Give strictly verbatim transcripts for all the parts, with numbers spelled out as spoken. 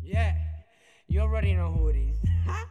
Yeah, you already know who it is.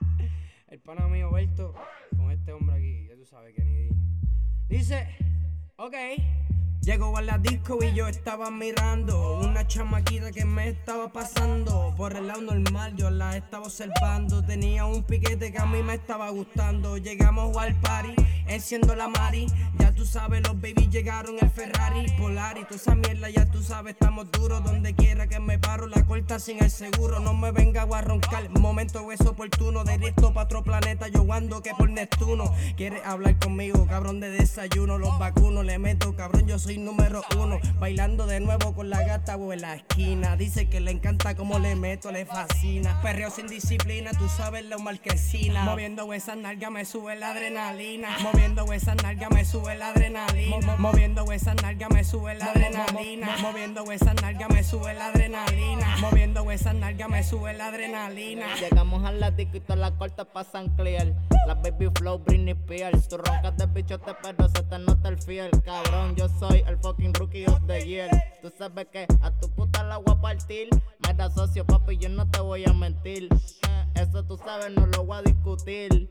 El pana mío Berto con este hombre aquí, ya tú sabes que ni dice, ok. Llegó a la disco y yo estaba mirando una chamaquita que me estaba pasando por el lado normal, yo la estaba observando. Tenía un piquete que a mí me estaba gustando. Llegamos al party, enciendo la mari. Ya tú sabes, los babies llegaron, el Ferrari Polar y toda esa mierda, ya tú sabes, estamos duros. Donde quiera que me paro, la corta sin el seguro. No me venga a roncar, momento es oportuno. Directo pa' otro planeta, yo ando que por Neptuno. ¿Quieres hablar conmigo, cabrón, de desayuno? Los vacunos le meto, cabrón, yo soy número uno. Bailando de nuevo con la gata o en la esquina. Dice que le encanta como le meto, le fascina. Perreo sin disciplina, tú sabes lo marquesina. Moviendo esas nalgas me sube la adrenalina. Moviendo esas nalgas me sube la adrenalina. Moviendo esas nalgas me sube la adrenalina. Moviendo esas nalgas me sube la adrenalina. Moviendo esas nalgas me sube la adrenalina. Llegamos al latico y todas las cortas pasan clear. Las baby flow, Britney Spears. Tú roncas de bichote pero se te nota el fiel. Cabrón, yo soy el fucking rookie of the year. Tú sabes que a tu puta la voy a partir. Me da socio, papi, yo no te voy a mentir. Eso tú sabes, no lo voy a discutir.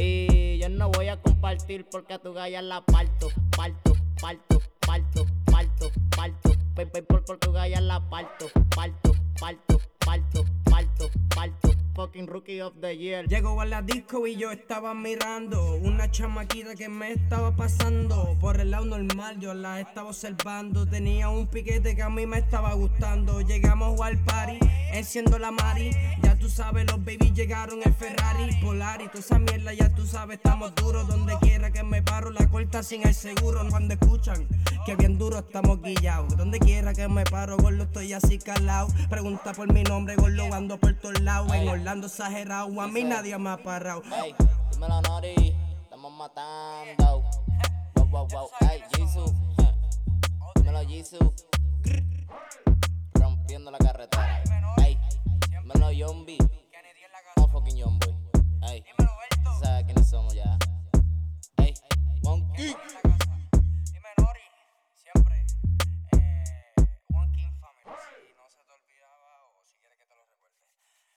Y yo no voy a compartir porque a tu galla la parto, parto, parto, parto, parto, parto. Baby, por, por tu galla la parto, parto, parto, parto, parto, parto. Fucking rookie of the year. Llegó a la disco y yo estaba mirando una chamaquita que me estaba pasando por el lado normal, yo la estaba observando. Tenía un piquete que a mí me estaba gustando. Llegamos al party, enciendo la mari. Ya tú sabes, los babies llegaron, el Ferrari Polar y toda esa mierda, ya tú sabes, estamos duros. Donde quiera que me paro, la corta sin el seguro. Cuando escuchan que bien duro estamos guillados. Donde quiera que me paro, gordo, estoy así calado. Pregunta por mi nombre, gordo, ando por todos lados. En Orlando exagerado, a mí nadie me ha parado. Ey, dímelo Nori, estamos matando. Wow, wow, wow, ey, Jisoo. Dímelo Jisoo. Rompiendo la carretera. Ey, dímelo Yombi. No fucking Yomboy. Ey, tú sabes quiénes somos ya.